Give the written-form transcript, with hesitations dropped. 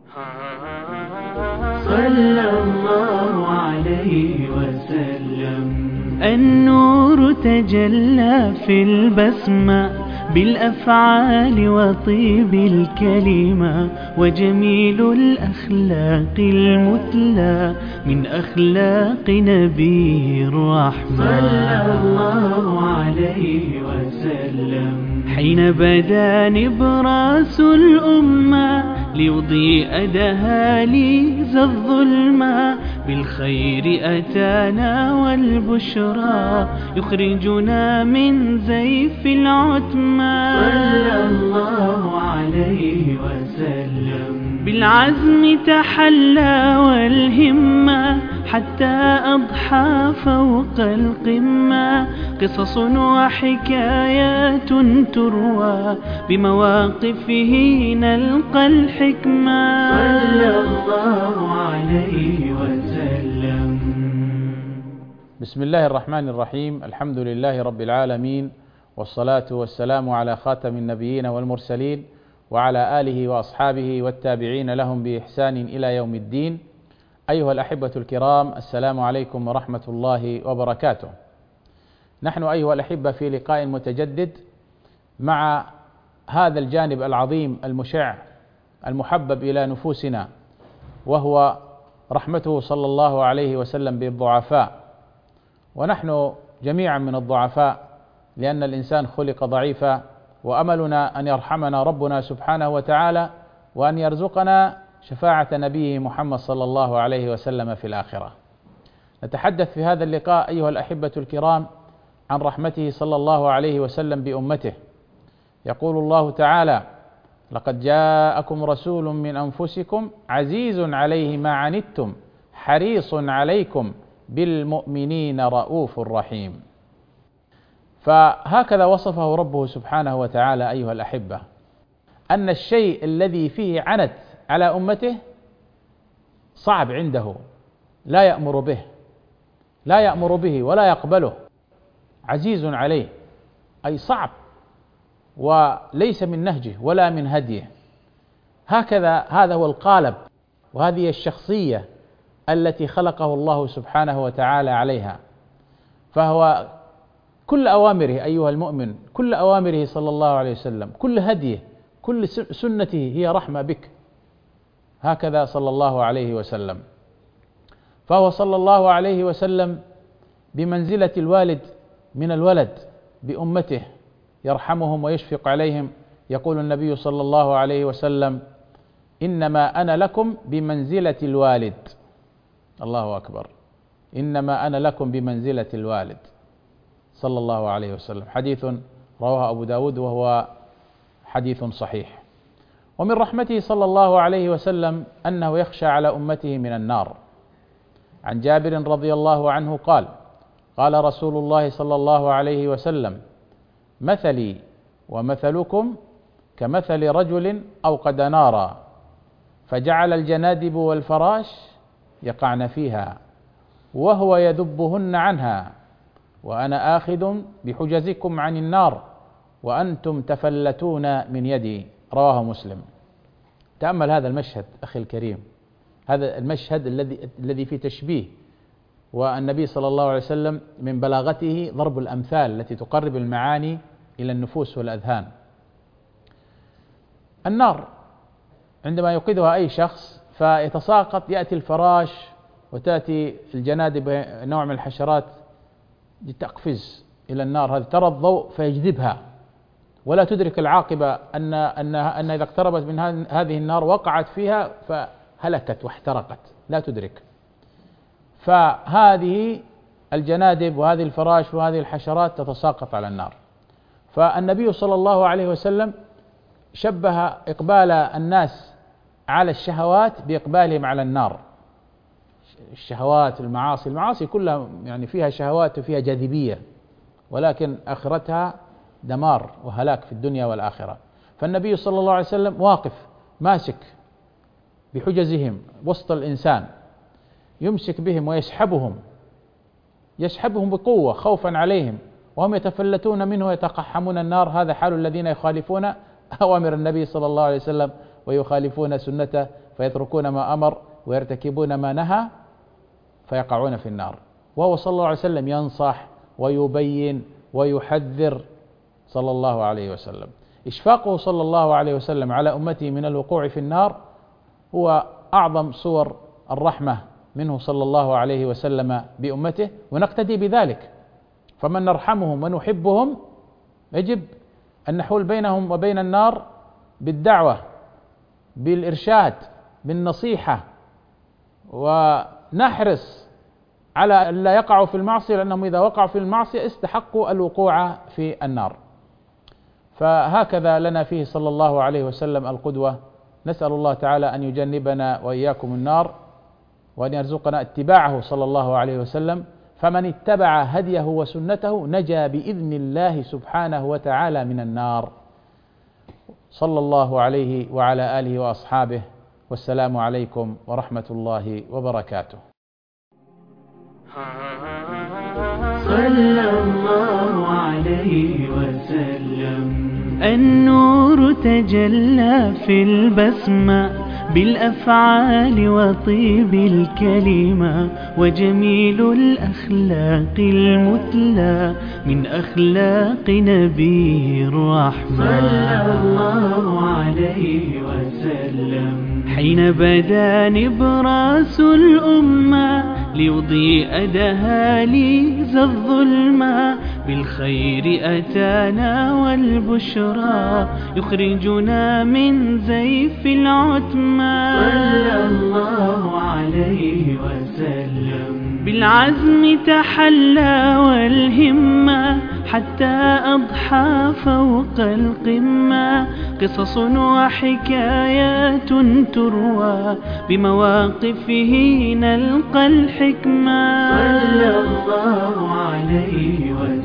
صلى الله عليه وسلم. النور تجلى في البسمة بالأفعال وطيب الكلمة وجميل الأخلاق المثلى من أخلاق نبي الرحمة صلى الله عليه وسلم. حين بدا نبراس الأمة ليضيء دهاليز الظلمة بالخير أتانا والبشرى يخرجنا من زيف العتمة صلى الله عليه وسلم. بالعزم تحلى والهمة حتى أضحى فوق القمة قصص وحكايات تروى بمواقفه نلقى الحكمة صلى الله عليه وسلم. بسم الله الرحمن الرحيم. الحمد لله رب العالمين، والصلاة والسلام على خاتم النبيين والمرسلين وعلى آله وأصحابه والتابعين لهم بإحسان إلى يوم الدين. أيها الأحبة الكرام، السلام عليكم ورحمة الله وبركاته. نحن أيها الأحبة في لقاء متجدد مع هذا الجانب العظيم المشع المحبب إلى نفوسنا، وهو رحمته صلى الله عليه وسلم بالضعفاء. ونحن جميعا من الضعفاء، لأن الإنسان خلق ضعيفا، وأملنا أن يرحمنا ربنا سبحانه وتعالى وأن يرزقنا شفاعة نبيه محمد صلى الله عليه وسلم في الآخرة. نتحدث في هذا اللقاء أيها الأحبة الكرام عن رحمته صلى الله عليه وسلم بأمته. يقول الله تعالى: لقد جاءكم رسول من أنفسكم عزيز عليه ما عنتم حريص عليكم بالمؤمنين رؤوف رحيم. فهكذا وصفه ربه سبحانه وتعالى أيها الأحبة، أن الشيء الذي فيه عنت على أمته صعب عنده، لا يأمر به ولا يقبله، عزيز عليه، أي صعب وليس من نهجه ولا من هديه. هذا هو القالب، وهذه الشخصية التي خلقه الله سبحانه وتعالى عليها. فهو كل أوامره أيها المؤمن، كل أوامره صلى الله عليه وسلم، كل هديه، كل سنته هي رحمة بك، هكذا صلى الله عليه وسلم. فهو صلى الله عليه وسلم بمنزلة الوالد من الولد بأمته، يرحمهم ويشفق عليهم. يقول النبي صلى الله عليه وسلم: إنما أنا لكم بمنزلة الوالد. الله أكبر، إنما أنا لكم بمنزلة الوالد صلى الله عليه وسلم. حديث رواه أبو داود وهو حديث صحيح. ومن رحمته صلى الله عليه وسلم أنه يخشى على أمته من النار. عن جابر رضي الله عنه قال: قال رسول الله صلى الله عليه وسلم: مثلي ومثلكم كمثل رجل أوقد نارا فجعل الجنادب والفراش يقعن فيها وهو يذبهن عنها، وأنا آخذ بحجزكم عن النار وأنتم تفلتون من يدي. رواه مسلم. تأمل هذا المشهد أخي الكريم، هذا المشهد الذي فيه تشبيه، والنبي صلى الله عليه وسلم من بلاغته ضرب الأمثال التي تقرب المعاني إلى النفوس والأذهان. النار عندما يوقدها أي شخص فيتساقط، يأتي الفراش وتأتي الجنادب، نوع من الحشرات تقفز إلى النار، هذه ترى الضوء فيجذبها ولا تدرك العاقبة أن إذا اقتربت من هذه النار وقعت فيها فهلكت واحترقت، لا تدرك. فهذه الجنادب وهذه الفراش وهذه الحشرات تتساقط على النار. فالنبي صلى الله عليه وسلم شبه إقبال الناس على الشهوات بإقبالهم على النار. الشهوات، المعاصي كلها يعني فيها شهوات وفيها جاذبية، ولكن آخرتها دمار وهلاك في الدنيا والآخرة. فالنبي صلى الله عليه وسلم واقف ماسك بحجزهم وسط الإنسان، يمسك بهم ويسحبهم بقوة خوفا عليهم، وهم يتفلتون منه ويتقحمون النار. هذا حال الذين يخالفون أوامر النبي صلى الله عليه وسلم ويخالفون سنته فيتركون ما أمر ويرتكبون ما نهى فيقعون في النار. وهو صلى الله عليه وسلم ينصح ويبين ويحذر صلى الله عليه وسلم. إشفاقه صلى الله عليه وسلم على أمته من الوقوع في النار هو أعظم صور الرحمة منه صلى الله عليه وسلم بأمته، ونقتدي بذلك. فمن نرحمهم ونحبهم يجب أن نحول بينهم وبين النار بالدعوة، بالإرشاد، بالنصيحة، ونحرص على أن لا يقعوا في المعصية، لأنهم إذا وقعوا في المعصية استحقوا الوقوع في النار. فهكذا لنا فيه صلى الله عليه وسلم القدوة. نسأل الله تعالى أن يجنبنا وإياكم النار، وأن يرزقنا اتباعه صلى الله عليه وسلم. فمن اتبع هديه وسنته نجا بإذن الله سبحانه وتعالى من النار. صلى الله عليه وعلى آله وأصحابه، والسلام عليكم ورحمة الله وبركاته. صلى الله عليه وسلم. النور تجلى في البسمة بالأفعال وطيب الكلمة وجميل الأخلاق المثلى من أخلاق نبي الرحمة صلى الله عليه وسلم. حين بدا نبراس الأمة ليضيء دهاليز الظلمة بالخير أتانا والبشرى يخرجنا من زيف العتمة صلى الله عليه وسلم. بالعزم تحلى والهمة حتى أضحى فوق القمة قصص وحكايات تروى بمواقفه نلقى الحكمة صلى الله عليه وسلم.